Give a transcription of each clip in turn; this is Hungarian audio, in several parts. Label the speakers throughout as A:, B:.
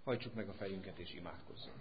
A: Hajtsuk meg a fejünket és imádkozzunk.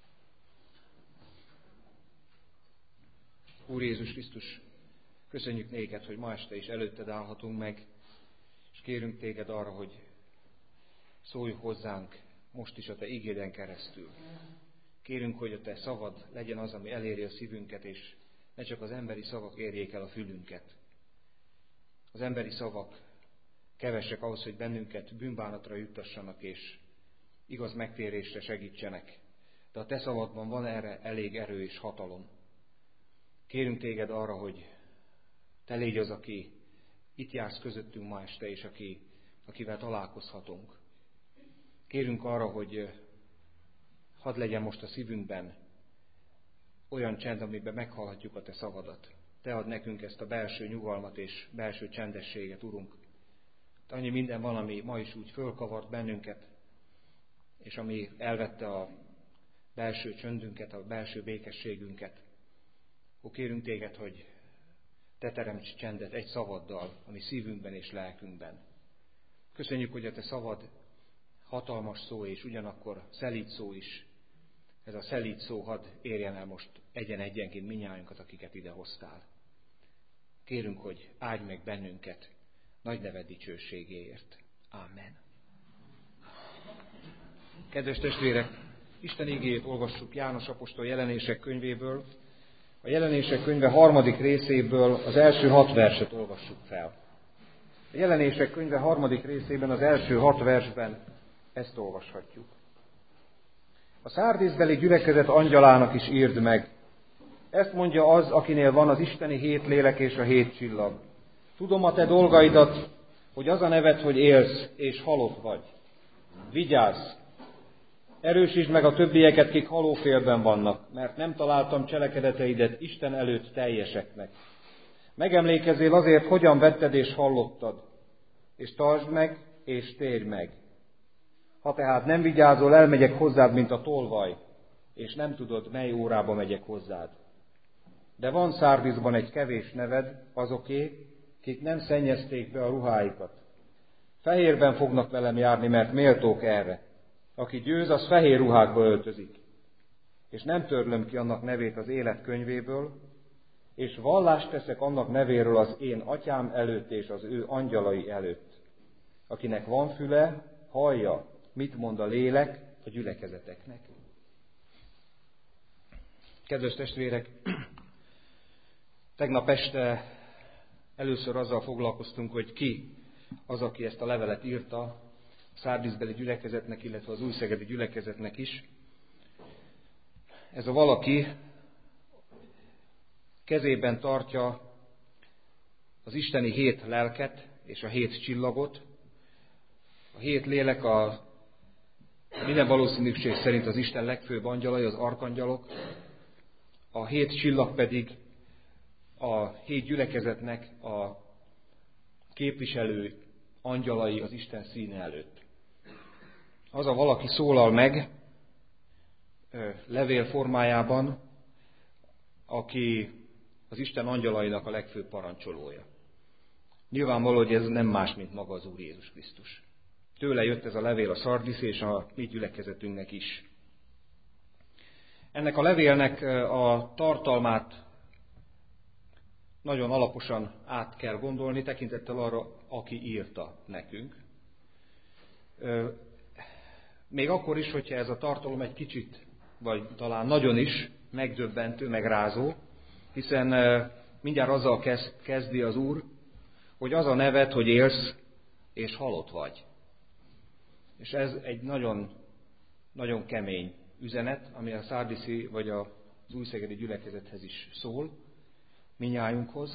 A: Úr Jézus Krisztus, köszönjük néked, hogy ma este is előtted állhatunk meg, és kérünk téged arra, hogy szólj hozzánk most is a te igéden keresztül. Kérünk, hogy a te szavad legyen az, ami eléri a szívünket, és ne csak az emberi szavak érjék el a fülünket. Az emberi szavak kevesek ahhoz, hogy bennünket bűnbánatra juttassanak, és igaz megtérésre segítsenek. De a te szavadban van erre elég erő és hatalom. Kérünk téged arra, hogy te légy az, aki itt jársz közöttünk ma este, és akivel találkozhatunk. Kérünk arra, hogy hadd legyen most a szívünkben olyan csend, amiben meghallhatjuk a te szavadat. Te add nekünk ezt a belső nyugalmat és belső csendességet, Urunk. De annyi minden van, ami ma is úgy fölkavart bennünket, és ami elvette a belső csöndünket, a belső békességünket. Kérünk téged, hogy te teremts csendet egy szavaddal, ami szívünkben és lelkünkben. Köszönjük, hogy a te szavad hatalmas szó, és ugyanakkor szelíd szó is. Ez a szelíd szó hadd érjen el most egyen-egyenként minnyájunkat, akiket ide hoztál. Kérünk, hogy áldj meg bennünket nagy neved dicsőségéért. Amen. Kedves testvérek, Isten igéjét olvassuk János apostol Jelenések könyvéből. A Jelenések könyve 3. részéből az első 6 verset olvassuk fel. A Jelenések könyve 3. részében az első 6 versben ezt olvashatjuk. A Szárdisbeli gyülekezet angyalának is írd meg. Ezt mondja az, akinél van az isteni 7 lélek és a 7 csillag. Tudom a te dolgaidat, hogy az a neved, hogy élsz és halott vagy. Vigyázz! Erősítsd meg a többieket, kik halófélben vannak, mert nem találtam cselekedeteidet Isten előtt teljeseknek. Megemlékezzél azért, hogyan vetted és hallottad, és tartsd meg, és térj meg. Ha tehát nem vigyázol, elmegyek hozzád, mint a tolvaj, és nem tudod, mely órába megyek hozzád. De van Szárdisban egy kevés neved, azoké, kik nem szennyezték be a ruháikat. Fehérben fognak velem járni, mert méltók erre. Aki győz, az fehér ruhákba öltözik. És nem törlöm ki annak nevét az élet könyvéből, és vallást teszek annak nevéről az én atyám előtt és az ő angyalai előtt. Akinek van füle, hallja, mit mond a lélek a gyülekezeteknek. Kedves testvérek, tegnap este először azzal foglalkoztunk, hogy ki az, aki ezt a levelet írta, a Szárdisbeli gyülekezetnek, illetve az újszegedi gyülekezetnek is. Ez a valaki kezében tartja az isteni 7 lelket és a 7 csillagot. A 7 lélek a minden valószínűség szerint az Isten legfőbb angyalai, az arkangyalok. A 7 csillag pedig a 7 gyülekezetnek a képviselő angyalai az Isten színe előtt. Az a valaki szólal meg levél formájában, aki az Isten angyalainak a legfőbb parancsolója. Nyilvánvaló, hogy ez nem más, mint maga az Úr Jézus Krisztus. Tőle jött ez a levél a Szardiszi és a mi gyülekezetünknek is. Ennek a levélnek a tartalmát nagyon alaposan át kell gondolni, tekintettel arra, aki írta nekünk. Még akkor is, hogyha ez a tartalom egy kicsit, vagy talán nagyon is megdöbbentő, megrázó, hiszen mindjárt azzal kezdi az Úr, hogy az a neved, hogy élsz és halott vagy. És ez egy nagyon, nagyon kemény üzenet, ami a szárdiszi vagy az újszegedi gyülekezethez is szól, minnyájunkhoz.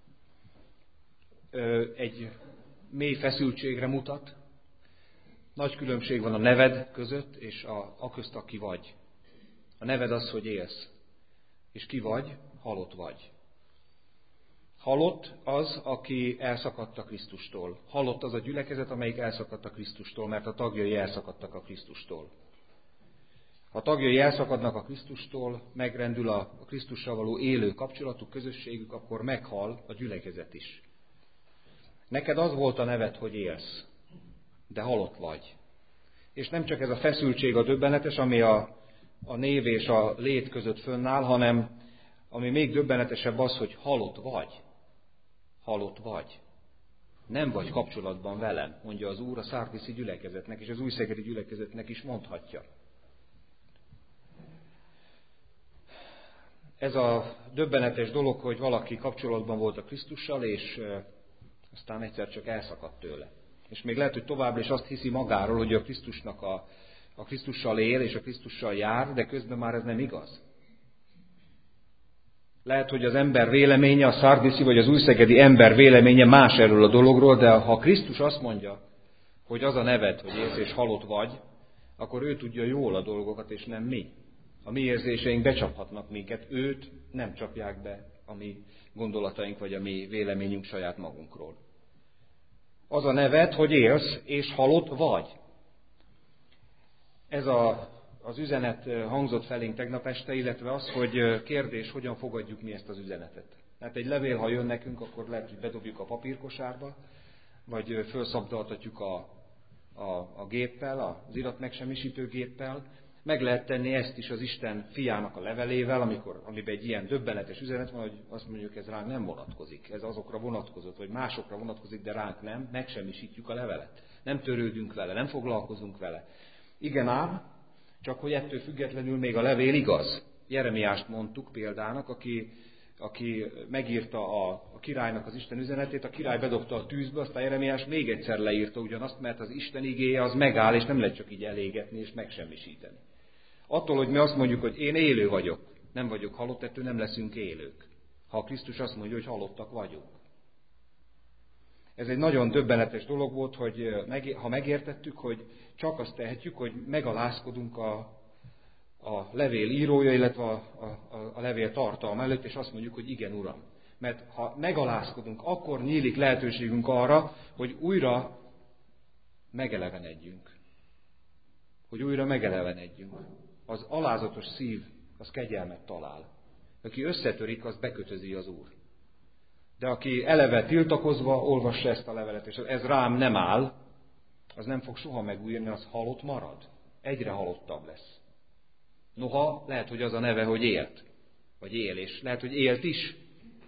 A: Egy mély feszültségre mutat. Nagy különbség van a neved között és a közt, aki vagy. A neved az, hogy élsz. És ki vagy? Halott vagy. Halott az, aki elszakadt a Krisztustól. Halott az a gyülekezet, amelyik elszakadt a Krisztustól, mert a tagjai elszakadtak a Krisztustól. Ha a tagjai elszakadnak a Krisztustól, megrendül a Krisztussal való élő kapcsolatuk, közösségük, akkor meghal a gyülekezet is. Neked az volt a neved, hogy élsz, de halott vagy. És nem csak ez a feszültség a döbbenetes, ami a név és a lét között fönnáll, hanem ami még döbbenetesebb az, hogy halott vagy. Halott vagy. Nem vagy kapcsolatban velem, mondja az Úr a szárdiszi gyülekezetnek, és az újszegedi gyülekezetnek is mondhatja. Ez a döbbenetes dolog, hogy valaki kapcsolatban volt a Krisztussal, és aztán egyszer csak elszakadt tőle. És még lehet, hogy továbbra is azt hiszi magáról, hogy a Krisztusnak a Krisztussal él, és a Krisztussal jár, de közben már ez nem igaz. Lehet, hogy az ember véleménye, a szárdiszi vagy az újszegedi ember véleménye más erről a dologról, de ha Krisztus azt mondja, hogy az a neved, hogy élsz és halott vagy, akkor ő tudja jól a dolgokat, és nem mi. A mi érzéseink becsaphatnak minket, őt nem csapják be a mi gondolataink, vagy a mi véleményünk saját magunkról. Az a neved, hogy élsz és halott vagy. Ez az üzenet hangzott felénk tegnap este, illetve az, hogy kérdés, hogyan fogadjuk mi ezt az üzenetet. Hát egy levél, ha jön nekünk, akkor lehet, hogy bedobjuk a papírkosárba, vagy felszabdaltatjuk a géppel, az iratmegsemmisítő géppel. Meg lehet tenni ezt is az Isten fiának a levelével, amiben egy ilyen döbbenetes üzenet van, hogy azt mondjuk, ez ránk nem vonatkozik. Ez azokra vonatkozott, vagy másokra vonatkozik, de ránk nem. Megsemmisítjük a levelet. Nem törődünk vele, nem foglalkozunk vele. Igen ám, csak hogy ettől függetlenül még a levél igaz. Jeremiást mondtuk példának, aki megírta a királynak az Isten üzenetét, a király bedobta a tűzbe, aztán Jeremiás még egyszer leírta ugyanazt, mert az Isten igéje az megáll, és nem lehet csak így elégetni és megsemmisíteni. Attól, hogy mi azt mondjuk, hogy én élő vagyok, nem vagyok halott, ettől nem leszünk élők. Ha Krisztus azt mondja, hogy halottak vagyunk. Ez egy nagyon döbbenetes dolog volt, hogy ha megértettük, hogy csak azt tehetjük, hogy megalázkodunk a levél írója, illetve a levél tartalma előtt, és azt mondjuk, hogy igen, Uram. Mert ha megalázkodunk, akkor nyílik lehetőségünk arra, hogy újra megelevenedjünk. Az alázatos szív, az kegyelmet talál. Aki összetörik, az bekötözi az Úr. De aki eleve tiltakozva olvassa ezt a levelet, és ez rám nem áll, az nem fog soha megújulni, az halott marad. Egyre halottabb lesz. Noha lehet, hogy az a neve, hogy élt. Vagy él, és lehet, hogy élt is.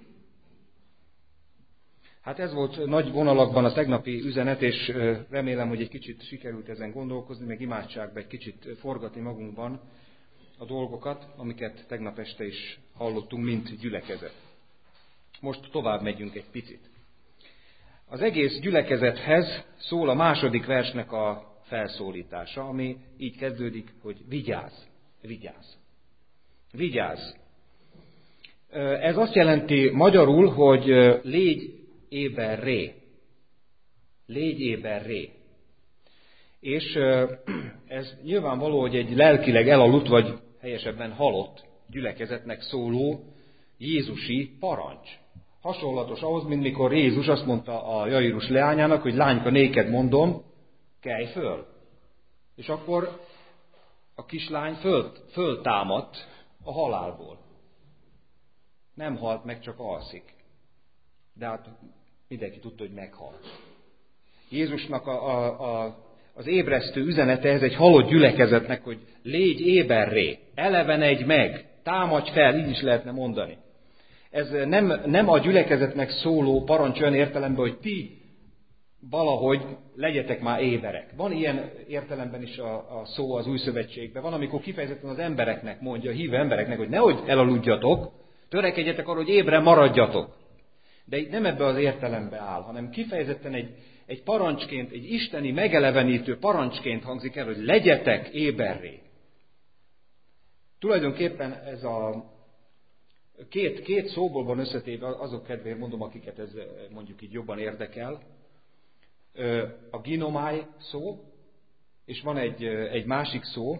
A: Hát ez volt nagy vonalakban a tegnapi üzenet, és remélem, hogy egy kicsit sikerült ezen gondolkozni, meg imádságban egy kicsit forgatni magunkban a dolgokat, amiket tegnap este is hallottunk, mint gyülekezet. Most tovább megyünk egy picit. Az egész gyülekezethez szól a második versnek a felszólítása, ami így kezdődik, hogy vigyázz, vigyázz, vigyázz. Ez azt jelenti magyarul, hogy légy éberré. Légy éberré. És ez nyilvánvaló, hogy egy lelkileg elaludt, vagy helyesebben halott gyülekezetnek szóló jézusi parancs. Hasonlatos ahhoz, mint mikor Jézus azt mondta a Jairus leányának, hogy lányka, néked mondom, kelj föl. És akkor a kislány föltámadt a halálból. Nem halt meg, csak alszik. De hát mindenki tudta, hogy meghalt. Jézusnak az ébresztő üzenete ez egy halott gyülekezetnek, hogy légy éberré, elevenedj meg, támadj fel, így is lehetne mondani. Ez nem a gyülekezetnek szóló parancs olyan értelemben, hogy ti valahogy legyetek már éberek. Van ilyen értelemben is a szó az Új Szövetségben. Van, amikor kifejezetten az embereknek mondja, a hívő embereknek, hogy nehogy elaludjatok, törekedjetek arra, hogy ébren maradjatok. De itt nem ebbe az értelembe áll, hanem kifejezetten egy parancsként, egy isteni megelevenítő parancsként hangzik el, hogy legyetek éberré. Tulajdonképpen ez a két szóból van összetéve, azok kedvéért mondom, akiket ez mondjuk így jobban érdekel. A ginomai szó, és van egy másik szó,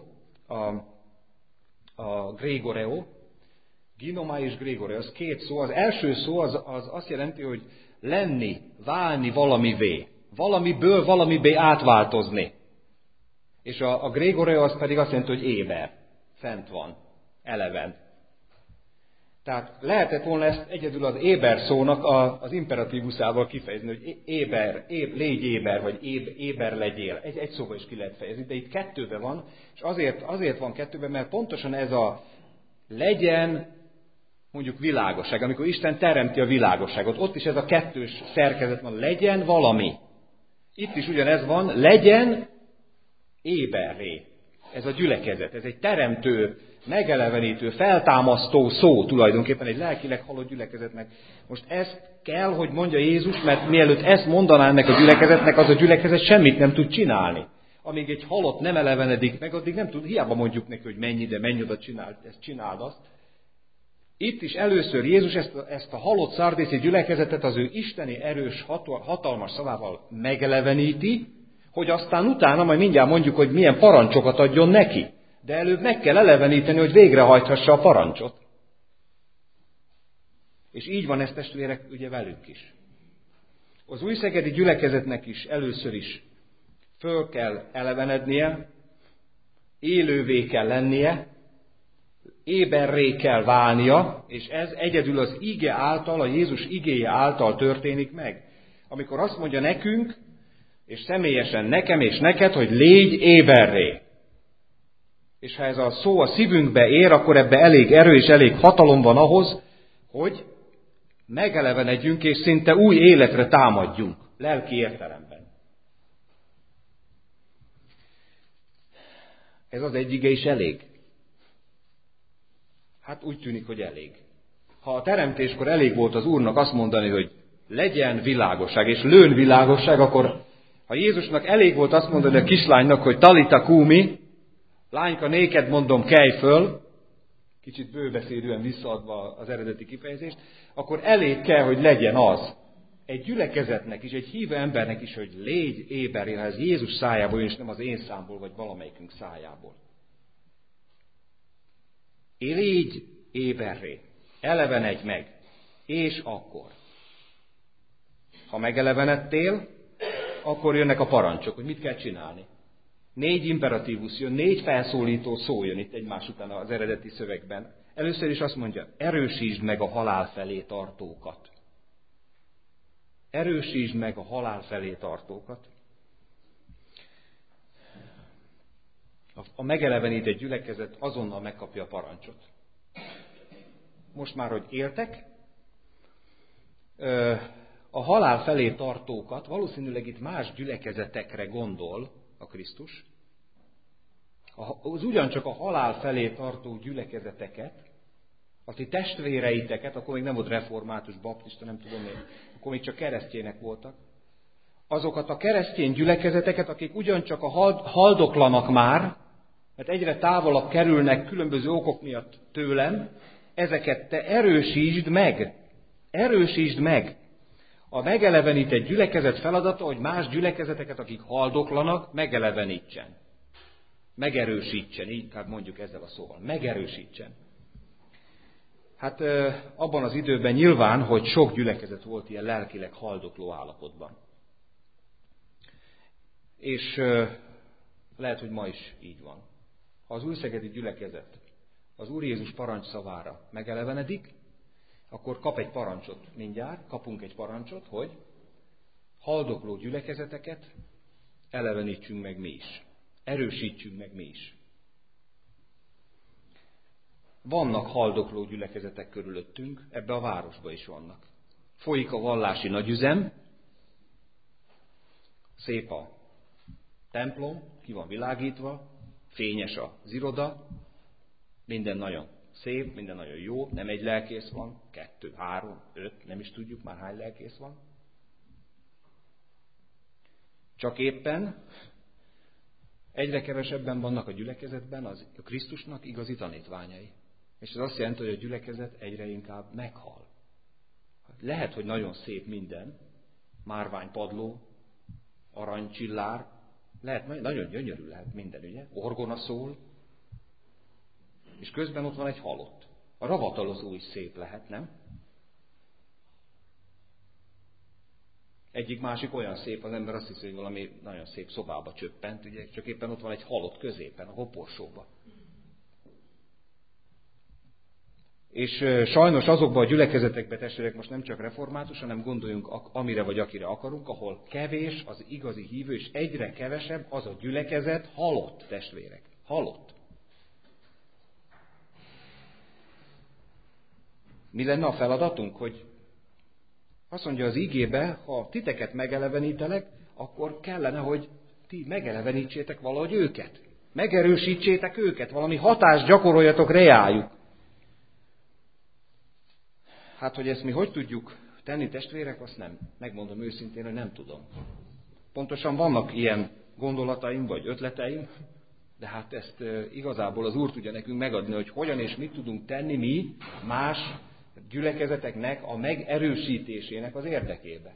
A: a gregoreo. Ginomai és gregoreo, az két szó. Az első szó az azt jelenti, hogy lenni, válni valamivé. Valamiből valamibé átváltozni. És a gregoreo az pedig azt jelenti, hogy éber. Fent van. Eleven. Tehát lehetett volna ezt egyedül az éber szónak az imperatívuszával kifejezni, hogy légy éber, vagy éber legyél. Egy szóval is ki lehet fejezni, de itt kettőben van, és azért van kettőben, mert pontosan ez a legyen, mondjuk világosság, amikor Isten teremti a világosságot, ott is ez a kettős szerkezet van, legyen valami. Itt is ugyanez van, legyen éberré. Ez a gyülekezet, ez egy teremtő, megelevenítő, feltámasztó szó tulajdonképpen egy lelkileg halott gyülekezetnek. Most ezt kell, hogy mondja Jézus, mert mielőtt ezt mondaná ennek a gyülekezetnek, az a gyülekezet semmit nem tud csinálni. Amíg egy halott nem elevenedik meg, addig nem tud, hiába mondjuk neki, hogy menj oda, csináld azt. Itt is először Jézus ezt a halott szardészi gyülekezetet az ő isteni erős, hatalmas szavával megeleveníti, hogy aztán utána majd mindjárt mondjuk, hogy milyen parancsokat adjon neki. De előbb meg kell eleveníteni, hogy végrehajthassa a parancsot. És így van ez, testvérek, ugye velünk is. Az újszegedi gyülekezetnek is először is föl kell elevenednie, élővé kell lennie, éberré kell válnia, és ez egyedül az ige által, a Jézus igéje által történik meg. Amikor azt mondja nekünk, és személyesen nekem és neked, hogy légy éberré. És ha ez a szó a szívünkbe ér, akkor ebbe elég erő és elég hatalom van ahhoz, hogy megelevenedjünk és szinte új életre támadjunk, lelki értelemben. Ez az egy ige is elég? Hát úgy tűnik, hogy elég. Ha a teremtéskor elég volt az Úrnak azt mondani, hogy legyen világosság, és lőn világosság, akkor ha Jézusnak elég volt azt mondani a kislánynak, hogy talita kumi, lányka, néked mondom, kelj föl, kicsit bőbeszédűen visszaadva az eredeti kifejezést, akkor elég kell, hogy legyen az. Egy gyülekezetnek is, egy hívő embernek is, hogy légy éberré, ha ez Jézus szájából, és nem az én számból, vagy valamelyikünk szájából. Légy éberré, elevenedj meg, és akkor. Ha megelevenedtél, akkor jönnek a parancsok, hogy mit kell csinálni. 4 imperatívus jön, 4 felszólító szó jön itt egymás után az eredeti szövegben. Először is azt mondja, erősítsd meg a halál felé tartókat. Erősítsd meg a halál felé tartókat. A megelevenített gyülekezet azonnal megkapja a parancsot. Most már, hogy éltek, a halál felé tartókat, valószínűleg itt más gyülekezetekre gondol a Krisztus, az ugyancsak a halál felé tartó gyülekezeteket, a ti testvéreiteket, akkor még nem volt református, baptista, nem tudom én, akkor még csak keresztjének voltak, azokat a keresztény gyülekezeteket, akik ugyancsak a haldoklanak már, mert egyre távolabb kerülnek különböző okok miatt tőlem, ezeket te erősítsd meg. Erősítsd meg. A megelevenített gyülekezet feladata, hogy más gyülekezeteket, akik haldoklanak, megelevenítsen. Megerősítsen, inkább mondjuk ezzel a szóval. Megerősítsen. Hát abban az időben nyilván, hogy sok gyülekezet volt ilyen lelkileg haldokló állapotban. És lehet, hogy ma is így van. Ha az újszegedi gyülekezet az Úr Jézus parancsszavára megelevenedik, akkor kap egy parancsot mindjárt, kapunk egy parancsot, hogy haldokló gyülekezeteket elevenítsünk meg mi is. Erősítsünk meg mi is. Vannak haldokló gyülekezetek körülöttünk, ebbe a városba is vannak. Folyik a vallási nagyüzem, szép a templom, ki van világítva, fényes az iroda, minden nagyon szép, minden nagyon jó, nem egy lelkész van, 2, 3, 5, nem is tudjuk már hány lelkész van. Csak éppen egyre kevesebben vannak a gyülekezetben a Krisztusnak igazi tanítványai. És ez azt jelenti, hogy a gyülekezet egyre inkább meghal. Lehet, hogy nagyon szép minden, márványpadló, aranycsillár, lehet, nagyon gyönyörű lehet minden, ugye? Orgona szól, és közben ott van egy halott. A ravatalozó is szép lehet, nem? Egyik-másik olyan szép, az ember azt hiszi, hogy valami nagyon szép szobába csöppent, ugye? Csak éppen ott van egy halott középen, a koporsóba. És sajnos azokban a gyülekezetekben, testvérek, most nem csak református, hanem gondoljunk amire vagy akire akarunk, ahol kevés az igazi hívő, és egyre kevesebb az a gyülekezet halott, testvérek. Halott. Mi lenne a feladatunk? Hogy azt mondja az igébe, ha titeket megelevenítelek, akkor kellene, hogy ti megelevenítsétek valahogy őket. Megerősítsétek őket, valami hatást gyakoroljatok reájuk. Hát, hogy ezt mi hogy tudjuk tenni, testvérek, azt nem. Megmondom őszintén, hogy nem tudom. Pontosan vannak ilyen gondolataim, vagy ötleteim, de hát ezt igazából az Úr tudja nekünk megadni, hogy hogyan és mit tudunk tenni mi más gyülekezeteknek a megerősítésének az érdekében.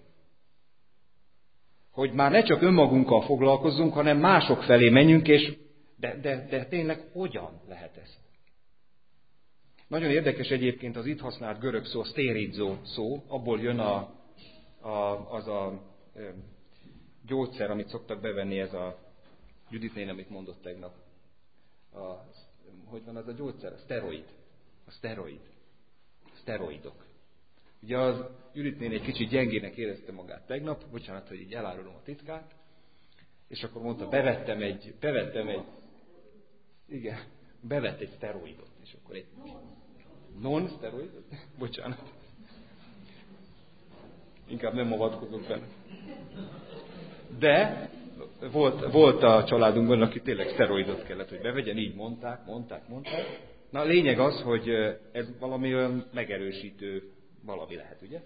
A: Hogy már ne csak önmagunkkal foglalkozzunk, hanem mások felé menjünk, és de tényleg hogyan lehet ezt? Nagyon érdekes egyébként az itt használt görög szó, sztéridzó szó, abból jön az a gyógyszer, amit szoktak bevenni, ez a Judit néni, amit mondott tegnap. Hogy van az a gyógyszer? A szteroidok. Ugye az Judit néni egy kicsit gyengének érezte magát tegnap, bocsánat, hogy így elárulom a titkát, és akkor mondta, bevett egy szteroidot, és akkor egy non-szteroidot? Bocsánat. Inkább nem avatkozok benne. De volt a családunkban, aki tényleg szteroidot kellett, hogy bevegyen, így mondták. Na a lényeg az, hogy ez valami olyan megerősítő valami lehet, ugye?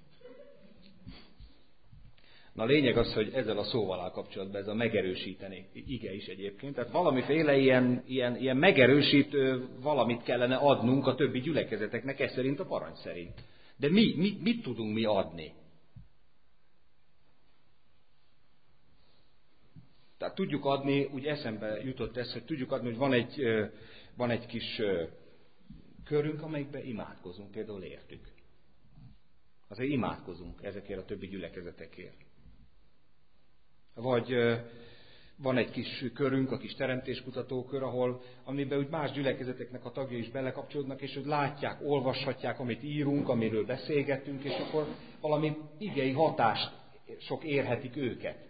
A: Na a lényeg az, hogy ezzel a szóval áll kapcsolatban, ez a megerősíteni ige is egyébként. Tehát valamiféle ilyen megerősítő valamit kellene adnunk a többi gyülekezeteknek, ez szerint a parancs szerint. De mit tudunk mi adni? Tehát tudjuk adni, úgy eszembe jutott ez, hogy tudjuk adni, hogy van egy kis körünk, amelyikben imádkozunk, például értük. Azért imádkozunk ezekért a többi gyülekezetekért. Vagy van egy kis körünk, a kis teremtéskutatókör, amiben úgy más gyülekezeteknek a tagjai is belekapcsolódnak, és hogy látják, olvashatják, amit írunk, amiről beszélgetünk, és akkor valami igei hatást sok érhetik őket.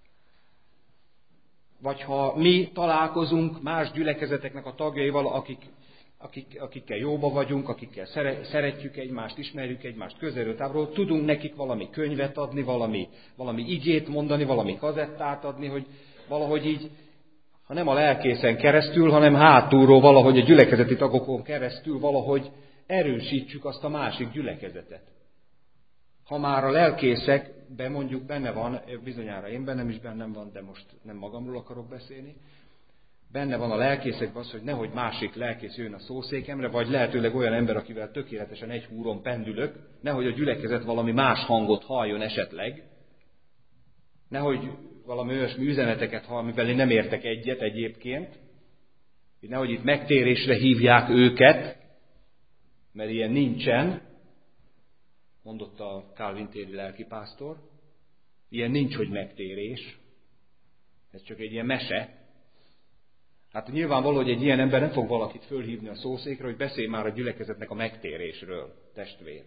A: Vagy ha mi találkozunk más gyülekezeteknek a tagjaival, akikkel jóba vagyunk, akikkel szeretjük egymást, ismerjük egymást közelről, távolról, tudunk nekik valami könyvet adni, valami igét mondani, valami kazettát adni, hogy valahogy így, ha nem a lelkészen keresztül, hanem hátulról valahogy a gyülekezeti tagokon keresztül valahogy erősítsük azt a másik gyülekezetet. Ha már a lelkészekben mondjuk benne van, bizonyára én bennem is bennem van, de most nem magamról akarok beszélni, benne van a lelkészekben az, hogy nehogy másik lelkész jön a szószékemre, vagy lehetőleg olyan ember, akivel tökéletesen egy húron pendülök, nehogy a gyülekezet valami más hangot halljon esetleg, nehogy valami olyasmi üzeneteket hall, amivel én nem értek egyet egyébként, nehogy itt megtérésre hívják őket, mert ilyen nincsen, mondott a Calvin téri lelkipásztor, ilyen nincs, hogy megtérés, ez csak egy ilyen mese. Hát nyilvánvaló, hogy egy ilyen ember nem fog valakit fölhívni a szószékre, hogy beszélj már a gyülekezetnek a megtérésről, testvér.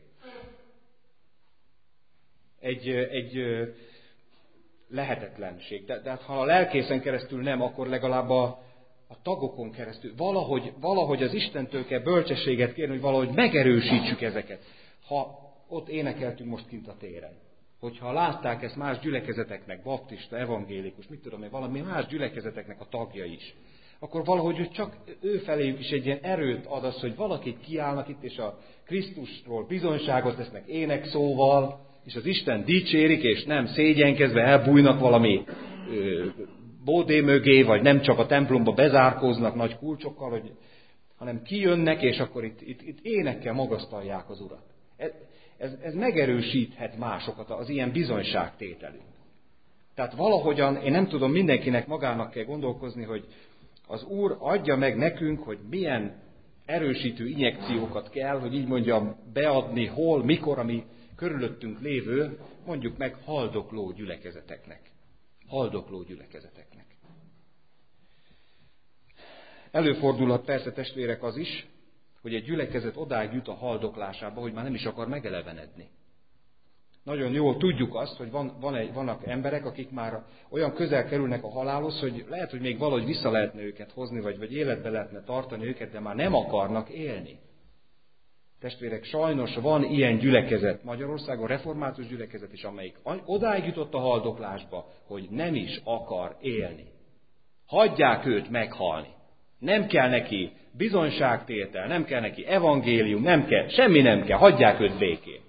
A: Egy lehetetlenség. De hát, ha a lelkészen keresztül nem, akkor legalább a tagokon keresztül valahogy az Istentől kell bölcsességet kérni, hogy valahogy megerősítsük ezeket. Ha ott énekeltünk most kint a téren, hogyha látták ezt más gyülekezeteknek, baptista, evangélikus, mit tudom én, valami más gyülekezeteknek a tagja is, akkor valahogy csak ő feléjük is egy ilyen erőt ad az, hogy valakik kiállnak itt, és a Krisztusról bizonyságot tesznek énekszóval, és az Isten dicsérik, és nem szégyenkezve elbújnak valami bódé mögé, vagy nem csak a templomba bezárkóznak nagy kulcsokkal, hanem kijönnek, és akkor itt énekkel magasztalják az Urat. Ez megerősíthet másokat, az ilyen bizonyságtételünk. Tehát valahogyan, én nem tudom, mindenkinek magának kell gondolkozni, hogy az Úr adja meg nekünk, hogy milyen erősítő injekciókat kell, hogy így mondjam, beadni, hol, mikor, ami körülöttünk lévő, mondjuk meg haldokló gyülekezeteknek. Haldokló gyülekezeteknek. Előfordulhat persze, testvérek, az is, hogy egy gyülekezet odáig jut a haldoklásába, hogy már nem is akar megelevenedni. Nagyon jól tudjuk azt, hogy vannak emberek, akik már olyan közel kerülnek a halálhoz, hogy lehet, hogy még valahogy vissza lehetne őket hozni, vagy életbe lehetne tartani őket, de már nem akarnak élni. Testvérek, sajnos van ilyen gyülekezet Magyarországon, református gyülekezet is, amelyik odáig jutott a haldoklásba, hogy nem is akar élni. Hagyják őt meghalni. Nem kell neki bizonyságtétel, nem kell neki evangélium, nem kell, semmi nem kell, hagyják őt békén.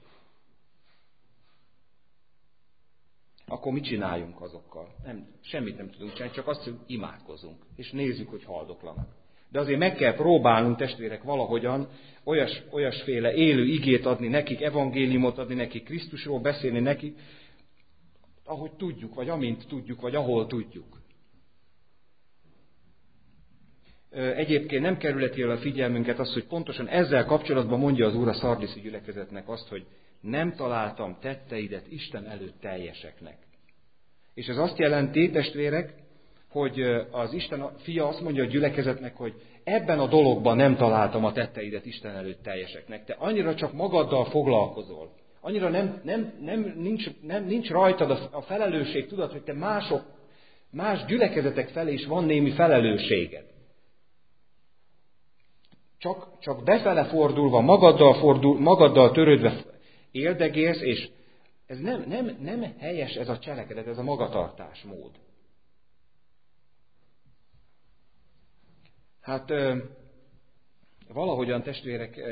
A: Akkor mit csináljunk azokkal? Semmit nem tudunk csinálni, csak azt, hogy imádkozunk, és nézzük, hogy haldoklanak. De azért meg kell próbálnunk, testvérek, valahogyan olyasféle élő igét adni nekik, evangéliumot adni nekik, Krisztusról beszélni nekik, ahogy tudjuk, vagy amint tudjuk, vagy ahol tudjuk. Egyébként nem kerülheti el a figyelmünket az, hogy pontosan ezzel kapcsolatban mondja az Úr a szardiszi gyülekezetnek azt, hogy nem találtam tetteidet Isten előtt teljeseknek. És ez azt jelenti, testvérek, hogy az Isten fia azt mondja a gyülekezetnek, hogy ebben a dologban nem találtam a tetteidet Isten előtt teljeseknek. Te annyira csak magaddal foglalkozol. Annyira nincs rajtad a felelősség, tudod, hogy te más gyülekezetek felé is van némi felelősséged. Csak befele fordulva, magaddal törődve éldegélsz, és ez nem helyes ez a cselekedet, ez a magatartásmód. Hát valahogyan, testvérek,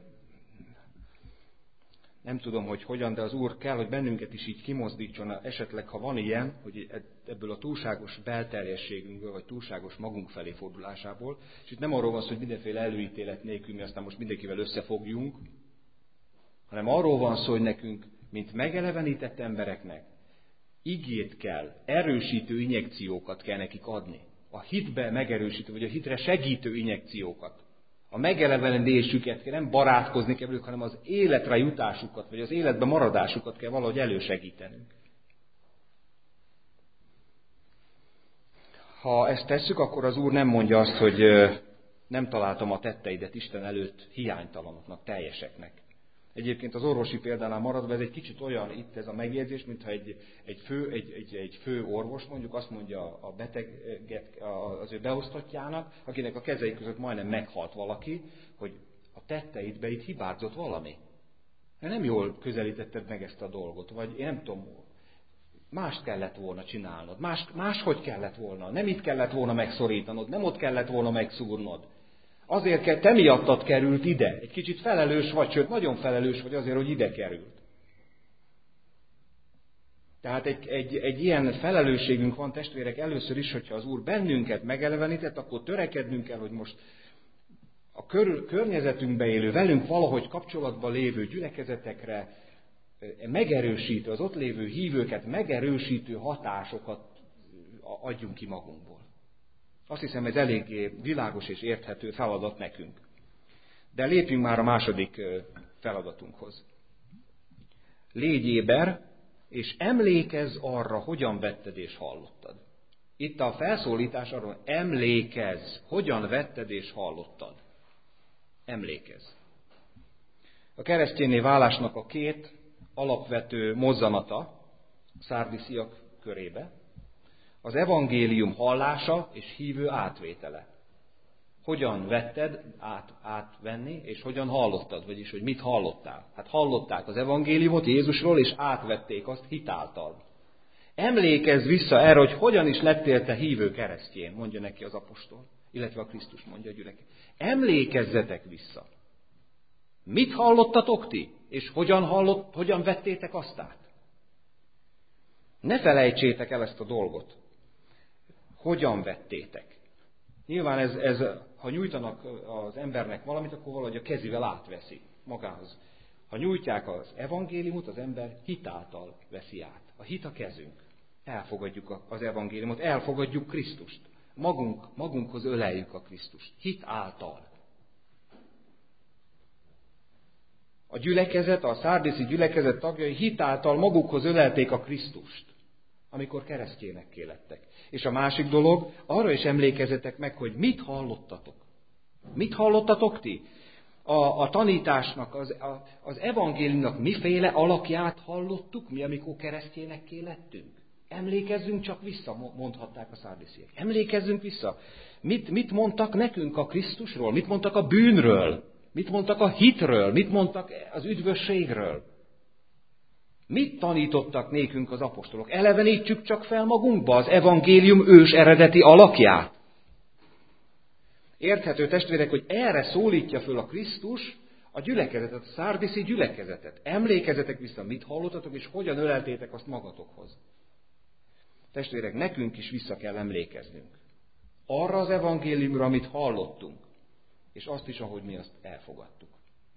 A: nem tudom, hogy hogyan, de az Úr kell, hogy bennünket is így kimozdítson, esetleg, ha van ilyen, hogy ebből a túlságos belterjességünkből, vagy túlságos magunk felé fordulásából, és itt nem arról van szó, hogy mindenféle előítélet nélkül mi aztán most mindenkivel összefogjunk, hanem arról van szó, hogy nekünk, mint megelevenített embereknek, igét kell, erősítő injekciókat kell nekik adni. A hitbe megerősítő, vagy a hitre segítő injekciókat. A megelevenedésüket kell, nem barátkozni kell velük, hanem az életre jutásukat, vagy az életbe maradásukat kell valahogy elősegítenünk. Ha ezt tesszük, akkor az Úr nem mondja azt, hogy nem találtam a tetteidet Isten előtt hiánytalanoknak, teljeseknek. Egyébként az orvosi példánál maradva, ez egy kicsit olyan itt ez a megjegyzés, mintha egy fő orvos mondjuk azt mondja a beteget az ő beosztottjának, akinek a kezei között majdnem meghalt valaki, hogy a tetteidbe itt hibázott valami. Nem jól közelítetted meg ezt a dolgot, vagy én nem tudom, mást kellett volna csinálnod, máshogy kellett volna, nem itt kellett volna megszorítanod, nem ott kellett volna megszúrnod. Azért te miattad került ide. Egy kicsit felelős vagy, sőt, nagyon felelős vagy azért, hogy ide került. Tehát egy ilyen felelősségünk van, testvérek, először is, hogyha az Úr bennünket megelevenített, akkor törekednünk kell, hogy most a környezetünkbe élő, velünk valahogy kapcsolatban lévő gyülekezetekre megerősítő, az ott lévő hívőket megerősítő hatásokat adjunk ki magunkból. Azt hiszem, ez eléggé világos és érthető feladat nekünk. De lépjünk már a második feladatunkhoz. Légy éber, és emlékezz arra, hogyan vetted és hallottad. Itt a felszólítás arról, emlékezz, hogyan vetted és hallottad. Emlékezz. A keresztjénné válásnak a két alapvető mozzanata a szárdisziak körébe, az evangélium hallása és hívő átvétele. Hogyan vetted átvenni, és hogyan hallottad, vagyis hogy mit hallottál? Hát hallották az evangéliumot Jézusról, és átvették azt hitáltal. Emlékezz vissza erre, hogy hogyan is lettél te hívő keresztjén, mondja neki az apostol, illetve a Krisztus mondja a gyülekezet. Emlékezzetek vissza. Mit hallottatok ti, és hogyan vettétek azt át? Ne felejtsétek el ezt a dolgot. Hogyan vettétek? Nyilván ez, ha nyújtanak az embernek valamit, akkor valahogy a kezével átveszi magához. Ha nyújtják az evangéliumot, az ember hitáltal veszi át. A hit a kezünk. Elfogadjuk az evangéliumot, elfogadjuk Krisztust. Magunkhoz öleljük a Krisztust. Hit által. A gyülekezet, a szárdiszi gyülekezet tagjai hitáltal magukhoz ölelték a Krisztust, amikor keresztjénekké lettek. És a másik dolog, arra is emlékezzetek meg, hogy mit hallottatok. Mit hallottatok ti? a tanításnak, az evangéliumnak miféle alakját hallottuk mi, amikor keresztjénekké lettünk? Emlékezzünk csak vissza, mondhatták a szárdisziek. Emlékezzünk vissza. Mit mondtak nekünk a Krisztusról? Mit mondtak a bűnről? Mit mondtak a hitről? Mit mondtak az üdvösségről? Mit tanítottak nékünk az apostolok? Elevenítsük csak fel magunkba az evangélium ős eredeti alakját. Érthető, testvérek, hogy erre szólítja föl a Krisztus a gyülekezetet, a szárdiszi gyülekezetet. Emlékezzetek vissza, mit hallottatok, és hogyan öleltétek azt magatokhoz. Testvérek, nekünk is vissza kell emlékeznünk. Arra az evangéliumra, amit hallottunk, és azt is, ahogy mi azt elfogadtuk.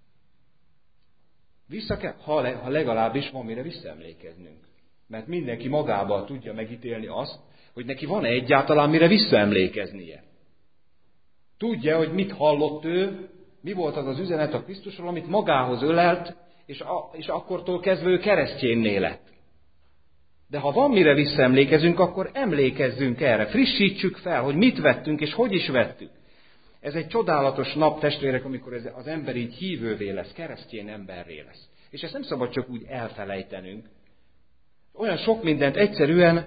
A: Vissza kell, ha legalábbis van mire visszaemlékeznünk. Mert mindenki magában tudja megítélni azt, hogy neki van egyáltalán mire visszaemlékeznie. Tudja, hogy mit hallott ő, mi volt az az üzenet a Krisztusról, amit magához ölelt, és akkortól kezdve ő keresztjénné lett. De ha van mire visszaemlékezünk, akkor emlékezzünk erre, frissítsük fel, hogy mit vettünk és hogy is vettük. Ez egy csodálatos nap, testvérek, amikor az ember így hívővé lesz, keresztjén emberré lesz. És ezt nem szabad csak úgy elfelejtenünk. Olyan sok mindent egyszerűen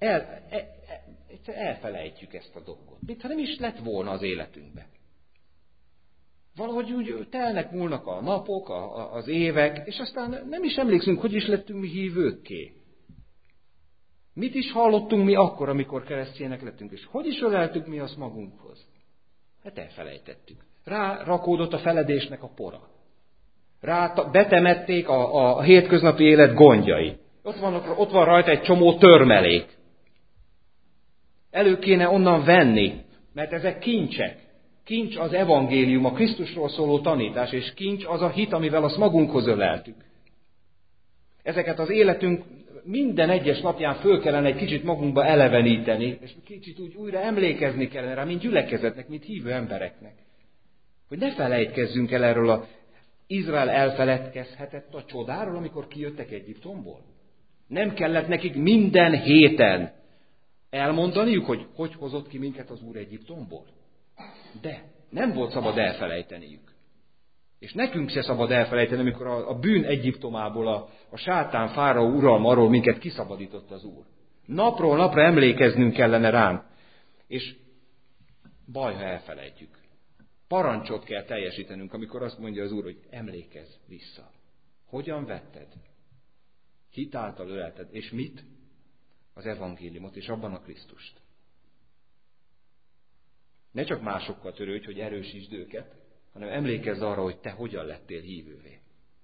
A: elfelejtjük ezt a dolgot. Mintha nem is lett volna az életünkben. Valahogy úgy telnek múlnak a napok, az évek, és aztán nem is emlékszünk, hogy is lettünk mi hívőkké. Mit is hallottunk mi akkor, amikor keresztjének lettünk, és hogy is öleltük mi azt magunkhoz? Hát elfelejtettük. Rá rakódott a feledésnek a pora. Betemették a hétköznapi élet gondjai. Ott van rajta egy csomó törmelék. Elő kéne onnan venni, mert ezek kincsek. Kincs az evangélium, a Krisztusról szóló tanítás, és kincs az a hit, amivel azt magunkhoz öleltük. Ezeket az életünk minden egyes napján föl kellene egy kicsit magunkba eleveníteni, és kicsit úgy újra emlékezni kellene rá, mint gyülekezetnek, mint hívő embereknek. Hogy ne felejtkezzünk el erről Izrael elfeledkezhetett a csodáról, amikor kijöttek Egyiptomból. Nem kellett nekik minden héten elmondaniuk, hogy hozott ki minket az Úr Egyiptomból. De nem volt szabad elfelejteniük. És nekünk se szabad elfelejteni, amikor a bűn Egyiptomából, a sátán fáraó uralma alól minket kiszabadított az Úr. Napról napra emlékeznünk kellene rám. És baj, ha elfelejtjük. Parancsot kell teljesítenünk, amikor azt mondja az Úr, hogy emlékezz vissza. Hogyan vetted? Hit által ölelted. És mit? Az evangéliumot, és abban a Krisztust. Ne csak másokkal törődj, hogy erősítsd őket, hanem emlékezz arra, hogy te hogyan lettél hívővé.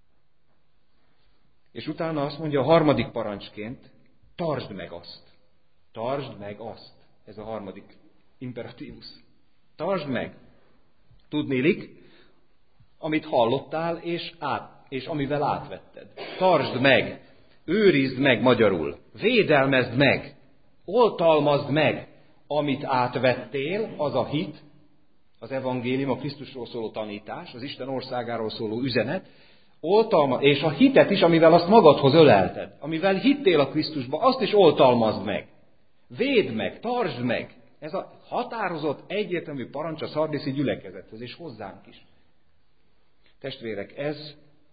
A: És utána azt mondja a harmadik parancsként, tartsd meg azt. Tartsd meg azt. Ez a harmadik imperatívus. Tartsd meg. Tudnélik, amit hallottál, és amivel átvetted. Tartsd meg. Őrizd meg magyarul. Védelmezd meg. Oltalmazd meg. Amit átvettél, az a hit, az evangélium, a Krisztusról szóló tanítás, az Isten országáról szóló üzenet, és a hitet is, amivel azt magadhoz ölelted, amivel hittél a Krisztusba, azt is oltalmazd meg. Védd meg, tartsd meg. Ez a határozott, egyértelmű parancs a szardiszi gyülekezethez, és hozzánk is. Testvérek, ez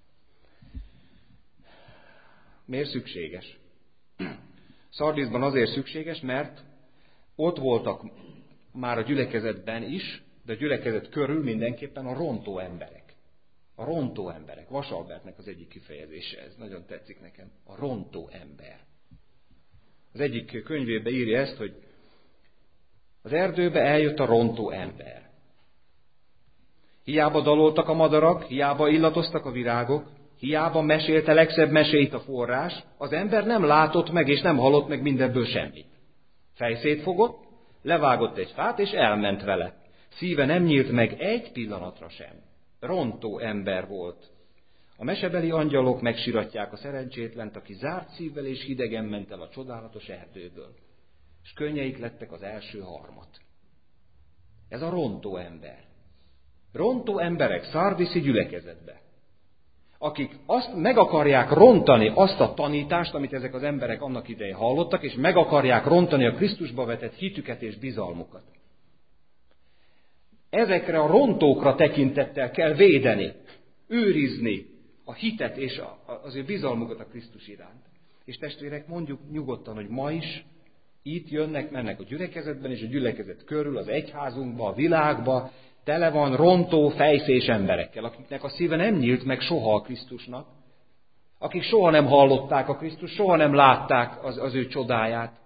A: miért szükséges? Szardisban azért szükséges, mert ott voltak már a gyülekezetben is, de a gyülekezet körül mindenképpen a rontó emberek. A rontó emberek. Vasalbertnek az egyik kifejezése ez. Nagyon tetszik nekem. A rontó ember. Az egyik könyvében írja ezt, hogy az erdőbe eljött a rontó ember. Hiába daloltak a madarak, hiába illatoztak a virágok, hiába mesélte legszebb meséit a forrás, az ember nem látott meg és nem hallott meg mindebből semmit. Fejszét fogott, levágott egy fát és elment vele. Szíve nem nyílt meg egy pillanatra sem. Rontó ember volt. A mesebeli angyalok megsiratják a szerencsétlent, aki zárt szívvel és hidegen ment el a csodálatos erdőből. És könnyeik lettek az első harmat. Ez a rontó ember. Rontó emberek szardiszi gyülekezetbe. Akik azt meg akarják rontani azt a tanítást, amit ezek az emberek annak idején hallottak, és meg akarják rontani a Krisztusba vetett hitüket és bizalmukat. Ezekre a rontókra tekintettel kell védeni, őrizni a hitet és az ő bizalmukat a Krisztus iránt. És testvérek, mondjuk nyugodtan, hogy ma is itt jönnek, mennek a gyülekezetben, és a gyülekezet körül, az egyházunkba, a világba, tele van rontó, fejszés emberekkel, akiknek a szíve nem nyílt meg soha a Krisztusnak, akik soha nem hallották a Krisztus, soha nem látták az ő csodáját.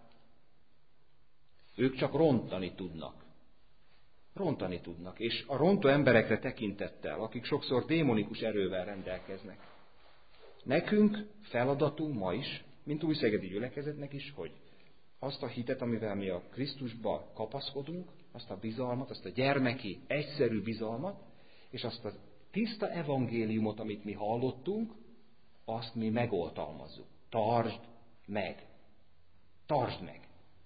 A: Ők csak rontani tudnak. Rontani tudnak. És a rontó emberekre tekintettel, akik sokszor démonikus erővel rendelkeznek. Nekünk feladatunk ma is, mint Újszegedi gyülekezetnek is, hogy azt a hitet, amivel mi a Krisztusba kapaszkodunk, azt a bizalmat, azt a gyermeki, egyszerű bizalmat, és azt a tiszta evangéliumot, amit mi hallottunk, azt mi megoltalmazzuk. Tartsd meg. Tartsd meg.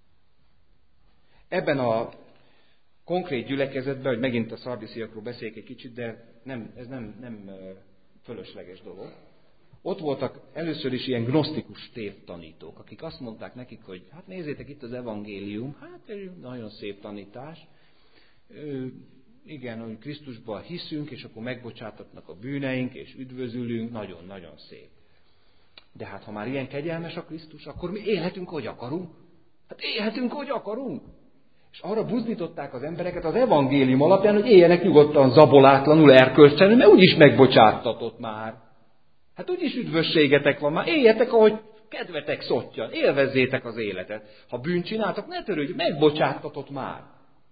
A: Ebben a konkrét gyülekezetben, hogy megint a szardisziakról beszéljek egy kicsit, de ez nem fölösleges dolog. Ott voltak először is ilyen gnosztikus tévtanítók, akik azt mondták nekik, hogy hát nézzétek itt az evangélium, hát nagyon szép tanítás. Igen, hogy Krisztusban hiszünk, és akkor megbocsátatnak a bűneink, és üdvözülünk, nagyon-nagyon szép. De hát ha már ilyen kegyelmes a Krisztus, akkor mi élhetünk, hogy akarunk. Hát élhetünk, hogy akarunk. És arra buzdították az embereket az evangélium alapján, hogy éljenek nyugodtan, zabolátlanul, erkölcsenül, mert úgyis megbocsáttatott már. Hát úgyis üdvösségetek van már, éljetek, ahogy kedvetek szottyan, élvezzétek az életet. Ha bűnt csináltak, ne törődj, megbocsáttatott már.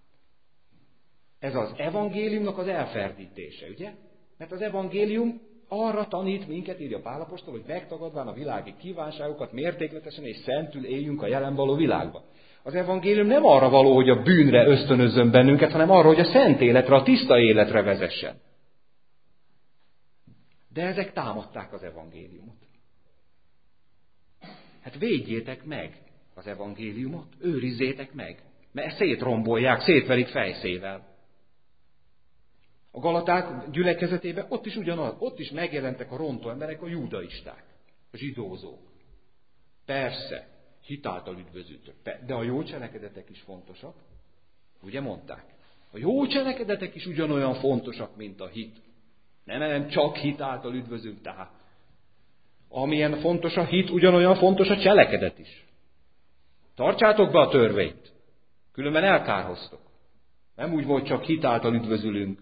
A: Ez az evangéliumnak az elferdítése, ugye? Mert az evangélium arra tanít minket, írja Pál apostol, hogy megtagadván a világi kívánságokat mértékletesen és szentül éljünk a jelen való világba. Az evangélium nem arra való, hogy a bűnre ösztönözzön bennünket, hanem arra, hogy a szent életre, a tiszta életre vezessen. De ezek támadták az evangéliumot. Hát védjétek meg az evangéliumot, őrizzétek meg, mert szétrombolják, szétverik fejszével. A galaták gyülekezetében ott is ugyanaz, ott is megjelentek a rontó emberek, a judaisták, a zsidózók. Persze, hitáltal üdvözültök, de a jó cselekedetek is fontosak, ugye mondták? A jó cselekedetek is ugyanolyan fontosak, mint a hit. Nem csak hitáltal üdvözülünk, tehát. Amilyen fontos a hit, ugyanolyan fontos a cselekedet is. Tartsátok be a törvényt, különben elkárhoztok. Nem úgy volt, csak hitáltal üdvözülünk.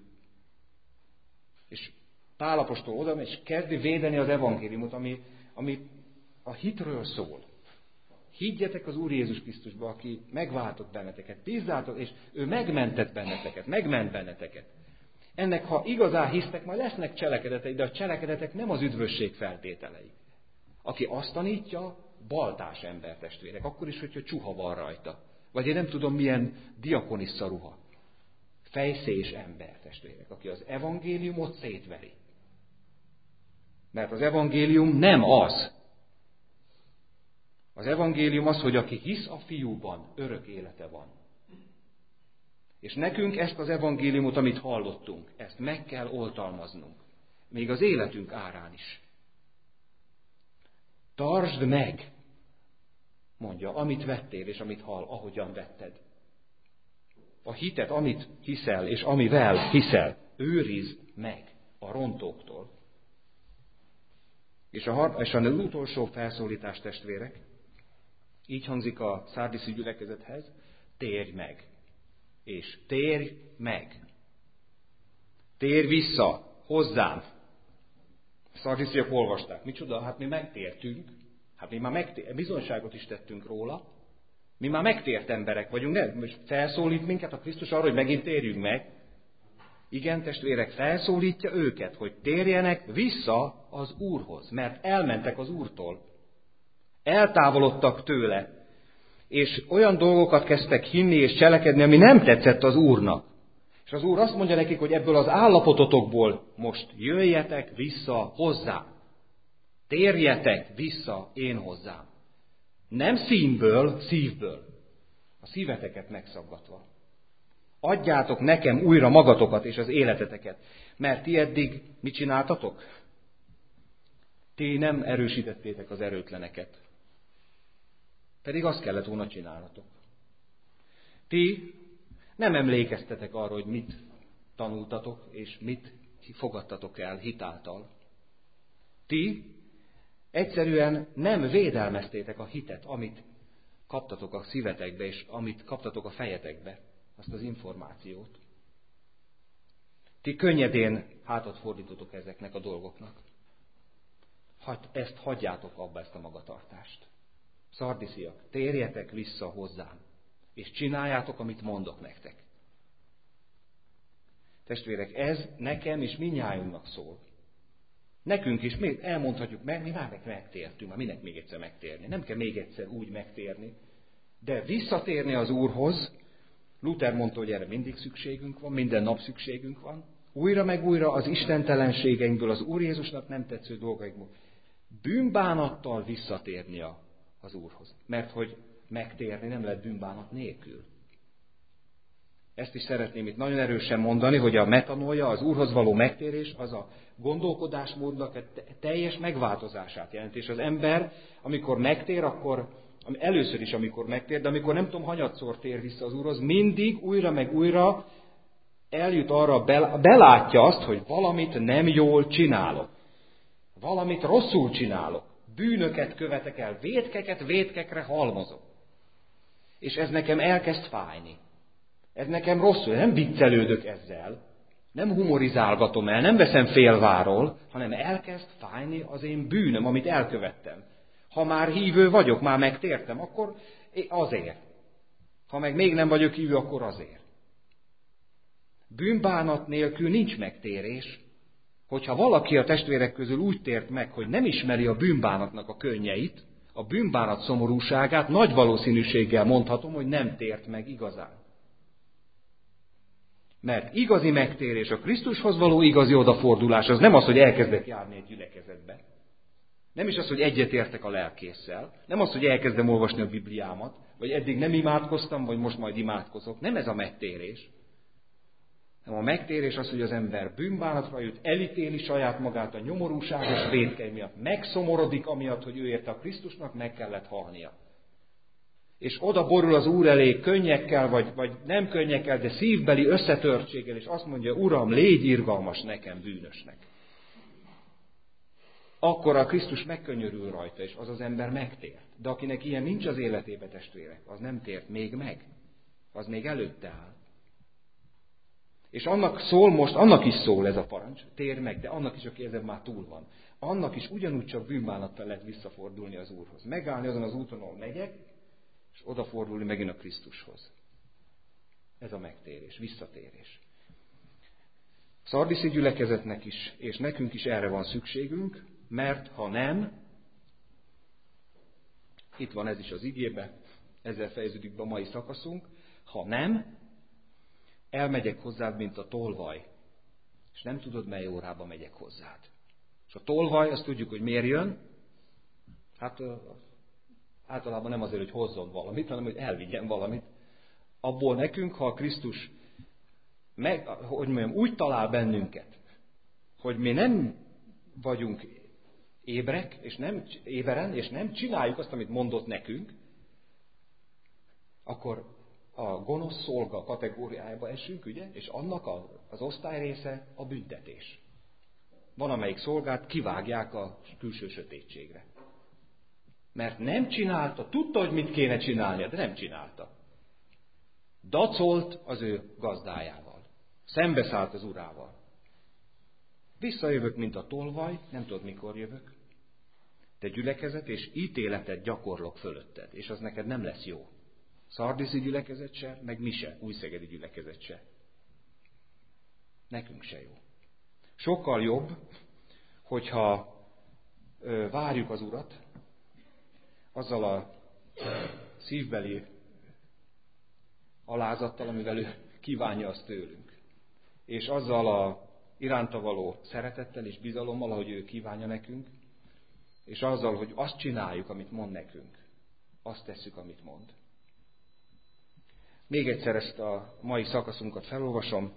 A: És Pál apostol oda és kezdi védeni az evangéliumot, ami a hitről szól. Higgyetek az Úr Jézus Krisztusba, aki megváltott benneteket, bízzátok, és ő megmentett benneteket, megment benneteket. Ennek, ha igazán hisztek, majd lesznek cselekedetei, de a cselekedetek nem az üdvösség feltételei. Aki azt tanítja, baltás ember, testvérek, akkor is, hogyha csuha van rajta. Vagy én nem tudom, milyen diakonissza ruha. Fejszés ember, testvérek, aki az evangéliumot szétveri. Mert az evangélium nem az. Az evangélium az, hogy aki hisz a fiúban, örök élete van. És nekünk ezt az evangéliumot, amit hallottunk, ezt meg kell oltalmaznunk. Még az életünk árán is. Tartsd meg, mondja, amit vettél és amit hall, ahogyan vetted. A hitet, amit hiszel és amivel hiszel, őrizd meg a rontóktól. És az utolsó felszólítás, testvérek, így hangzik a szárdiszi gyülekezethez, térj meg. És térj meg. Térj vissza hozzám. Szardisziak olvasták. Micsoda? Hát mi megtértünk. Hát mi már bizonyságot is tettünk róla. Mi már megtért emberek vagyunk. Nem? Most felszólít minket a Krisztus arra, hogy megint térjünk meg. Igen, testvérek, felszólítja őket, hogy térjenek vissza az Úrhoz. Mert elmentek az Úrtól. Eltávolodtak tőle. És olyan dolgokat kezdtek hinni és cselekedni, ami nem tetszett az Úrnak. És az Úr azt mondja nekik, hogy ebből az állapototokból most jöjjetek vissza hozzám. Térjetek vissza én hozzám. Nem színből, szívből. A szíveteket megszaggatva. Adjátok nekem újra magatokat és az életeteket. Mert ti eddig mit csináltatok? Ti nem erősítettétek az erőtleneket. Pedig azt kellett volna csinálnatok. Ti nem emlékeztetek arra, hogy mit tanultatok, és mit fogadtatok el hitáltal. Ti egyszerűen nem védelmeztétek a hitet, amit kaptatok a szívetekbe, és amit kaptatok a fejetekbe, azt az információt. Ti könnyedén hátat fordítotok ezeknek a dolgoknak. Ezt hagyjátok abba, ezt a magatartást. Szardisziak, térjetek vissza hozzám, és csináljátok, amit mondok nektek. Testvérek, ez nekem és mindnyájunknak szól. Nekünk is elmondhatjuk meg, mi már megtértünk, már minek még egyszer megtérni. Nem kell még egyszer úgy megtérni, de visszatérni az Úrhoz. Luther mondta, hogy erre mindig szükségünk van, minden nap szükségünk van. Újra meg újra az istentelenségeinkből, az Úr Jézusnak nem tetsző dolgaikból bűnbánattal visszatérni az Úrhoz. Mert hogy megtérni nem lehet bűnbánat nélkül. Ezt is szeretném itt nagyon erősen mondani, hogy a metanoia, az Úrhoz való megtérés, az a gondolkodásmódnak a teljes megváltozását jelenti. És az ember, amikor megtér, akkor először is, amikor megtér, de amikor nem tudom, hanyatszor tér vissza az Úrhoz, mindig újra meg újra eljut arra, belátja azt, hogy valamit nem jól csinálok. Valamit rosszul csinálok. Bűnöket követek el, vétkekre halmozok. És ez nekem elkezd fájni. Ez nekem rosszul, nem viccelődök ezzel, nem humorizálgatom el, nem veszem félváról, hanem elkezd fájni az én bűnöm, amit elkövettem. Ha már hívő vagyok, már megtértem, akkor azért. Ha meg még nem vagyok hívő, akkor azért. Bűnbánat nélkül nincs megtérés. Hogyha valaki a testvérek közül úgy tért meg, hogy nem ismeri a bűnbánatnak a könnyeit, a bűnbánat szomorúságát, nagy valószínűséggel mondhatom, hogy nem tért meg igazán. Mert igazi megtérés, a Krisztushoz való igazi odafordulás, az nem az, hogy elkezdek járni egy gyülekezetbe. Nem is az, hogy egyetértek a lelkésszel. Nem az, hogy elkezdem olvasni a Bibliámat, vagy eddig nem imádkoztam, vagy most majd imádkozok. Nem ez a megtérés. Hanem a megtérés az, hogy az ember bűnbánatra jut, elítéli saját magát a nyomorúságos vétkei miatt. Megszomorodik amiatt, hogy ő érte a Krisztusnak, meg kellett halnia. És oda borul az Úr elé könnyekkel, vagy nem könnyekkel, de szívbeli összetörtséggel, és azt mondja, Uram, légy irgalmas nekem, bűnösnek. Akkor a Krisztus megkönyörül rajta, és az az ember megtért. De akinek ilyen nincs az életébe, testvérek, az nem tért még meg. Az még előtte áll. És annak is szól ez a parancs, térj meg, de annak is, aki ezen már túl van. Annak is ugyanúgy csak bűnbánattal lehet visszafordulni az Úrhoz. Megállni azon az úton, ahol megyek, és odafordulni megint a Krisztushoz. Ez a megtérés, visszatérés. Szardiszi gyülekezetnek is, és nekünk is erre van szükségünk, mert ha nem, itt van ez is az igébe, ezzel fejeződik be a mai szakaszunk, ha nem, elmegyek hozzád, mint a tolvaj, és nem tudod, mely órába megyek hozzád. És a tolvaj, azt tudjuk, hogy miért jön. Hát általában nem azért, hogy hozzon valamit, hanem hogy elvigyen valamit. Abból nekünk, ha a Krisztus úgy talál bennünket, hogy mi nem vagyunk ébrek, és nem éberen, és nem csináljuk azt, amit mondott nekünk, akkor a gonosz szolga kategóriájába esünk, ugye? És annak az osztály része a büntetés. Van, amelyik szolgát kivágják a külső sötétségre. Mert nem csinálta, tudta, hogy mit kéne csinálnia, de nem csinálta. Dacolt az ő gazdájával. Szembeszállt az urával. Visszajövök, mint a tolvaj, nem tudod, mikor jövök. Te gyülekezet és ítéletet gyakorlok fölötted, és az neked nem lesz jó. Szardiszi gyülekezet se, meg mi se, újszegedi gyülekezet se. Nekünk se jó. Sokkal jobb, hogyha várjuk az Urat, azzal a szívbeli alázattal, amivel ő kívánja azt tőlünk. És azzal a iránta való szeretettel és bizalommal, ahogy ő kívánja nekünk, és azzal, hogy azt csináljuk, amit mond nekünk. Azt tesszük, amit mond. Még egyszer ezt a mai szakaszunkat felolvasom.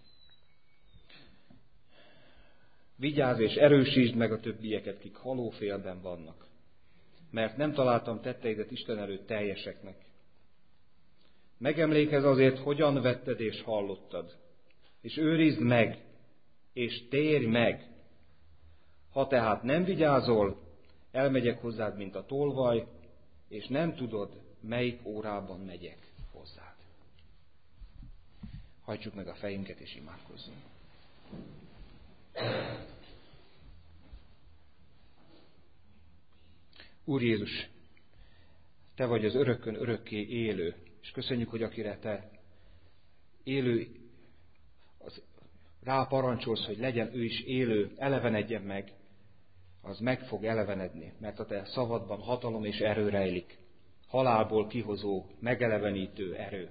A: Vigyázz és erősítsd meg a többieket, kik halófélben vannak. Mert nem találtam tetteidet Isten előtt teljeseknek. Megemlékezz azért, hogyan vetted és hallottad. és őrizd meg, és térj meg. Ha tehát nem vigyázol, elmegyek hozzád, mint a tolvaj, és nem tudod, melyik órában megyek hozzád. Hajtsuk meg a fejünket, és imádkozzunk. Úr Jézus, Te vagy az örökkön örökké élő, és köszönjük, hogy akire Te élő, ráparancsolsz, hogy legyen ő is élő, elevenedjen meg, az meg fog elevenedni, mert a Te szavadban hatalom és erő rejlik, halálból kihozó, megelevenítő erő.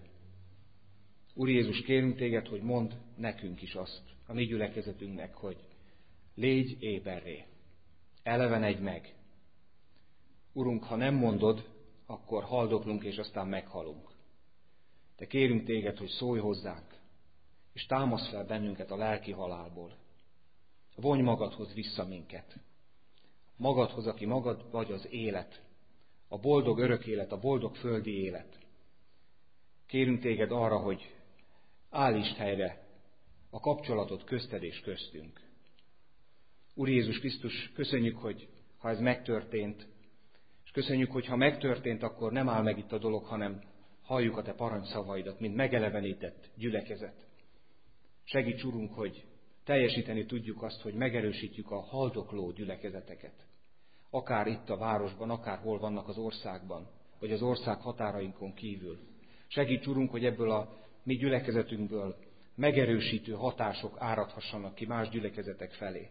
A: Úr Jézus, kérünk Téged, hogy mondd nekünk is azt, a mi gyülekezetünknek, hogy légy éberré, elevenedj meg. Urunk, ha nem mondod, akkor haldoklunk, és aztán meghalunk. De kérünk Téged, hogy szólj hozzánk, és támaszd fel bennünket a lelki halálból. Vonj magadhoz vissza minket. Magadhoz, aki magad vagy az élet, a boldog örök élet, a boldog földi élet. Kérünk Téged arra, hogy állítsd helyre a kapcsolatot közted és köztünk. Úr Jézus Krisztus, köszönjük, hogy ha ez megtörtént, és köszönjük, hogy ha megtörtént, akkor nem áll meg itt a dolog, hanem halljuk a Te parancsszavaidat, mint megelevenített gyülekezet. Segíts, Urunk, hogy teljesíteni tudjuk azt, hogy megerősítjük a haldokló gyülekezeteket. Akár itt a városban, akár hol vannak az országban, vagy az ország határainkon kívül. Segíts, Urunk, hogy ebből a mi gyülekezetünkből megerősítő hatások áradhassanak ki más gyülekezetek felé.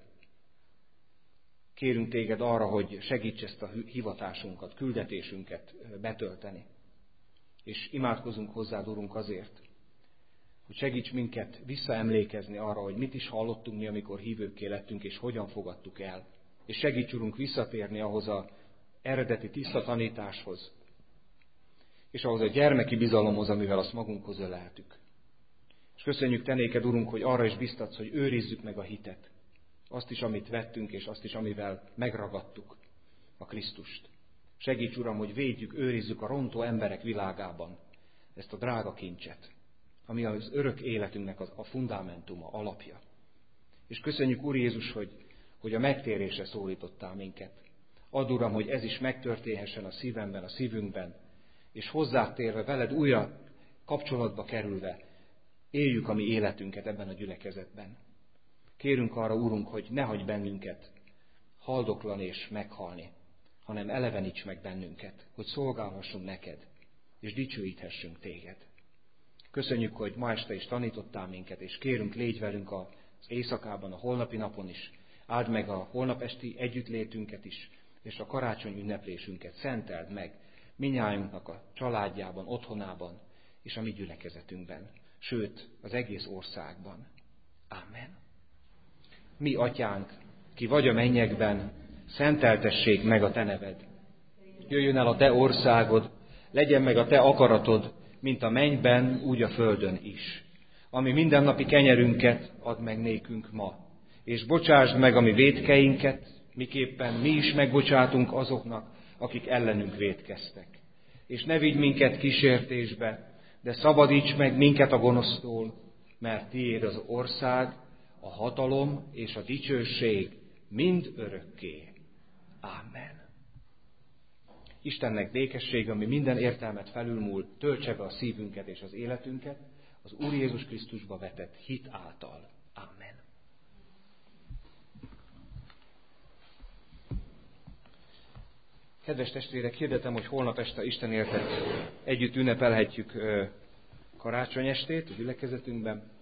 A: Kérünk Téged arra, hogy segíts ezt a hivatásunkat, küldetésünket betölteni. És imádkozunk hozzád, Urunk, azért, hogy segíts minket visszaemlékezni arra, hogy mit is hallottunk mi, amikor hívőkké lettünk, és hogyan fogadtuk el. És segíts, Urunk, visszatérni ahhoz az eredeti tiszta tanításhoz, és ahhoz a gyermeki bizalomhoz, amivel azt magunkhoz öleltük. És köszönjük Te néked, Urunk, hogy arra is biztatsz, hogy őrizzük meg a hitet. Azt is, amit vettünk, és azt is, amivel megragadtuk a Krisztust. Segíts, Uram, hogy védjük, őrizzük a rontó emberek világában ezt a drága kincset, ami az örök életünknek a fundamentuma, alapja. És köszönjük, Úr Jézus, hogy a megtérésre szólítottál minket. Add, Uram, hogy ez is megtörténhessen a szívemben, a szívünkben, és hozzátérve, veled újra kapcsolatba kerülve éljük a mi életünket ebben a gyülekezetben. Kérünk arra, Urunk, hogy ne hagyj bennünket haldoklani és meghalni, hanem eleveníts meg bennünket, hogy szolgálhassunk neked, és dicsőíthessünk téged. Köszönjük, hogy ma este is tanítottál minket, és kérünk, légy velünk az éjszakában, a holnapi napon is. Áld meg a holnap esti együttlétünket is, és a karácsony ünneplésünket. Szenteld meg mindnyájunknak a családjában, otthonában, és a mi gyülekezetünkben, sőt, az egész országban. Amen. Mi, Atyánk, ki vagy a mennyekben, szenteltessék meg a Te neved. Jöjjön el a Te országod, legyen meg a Te akaratod, mint a mennyben, úgy a földön is. Ami mindennapi kenyerünket add meg nékünk ma, és bocsásd meg a mi vétkeinket, miképpen mi is megbocsátunk azoknak, akik ellenünk vétkeztek. És ne vigy minket kísértésbe, de szabadíts meg minket a gonosztól, mert tiéd az ország, a hatalom és a dicsőség mind örökké. Ámen. Istennek békessége, ami minden értelmet felülmúl, töltse be a szívünket és az életünket az Úr Jézus Krisztusba vetett hit által. Amen. Kedves testvérek, hirdetem, hogy holnap este Isten éltet együtt ünnepelhetjük karácsony estét a gyülekezetünkben.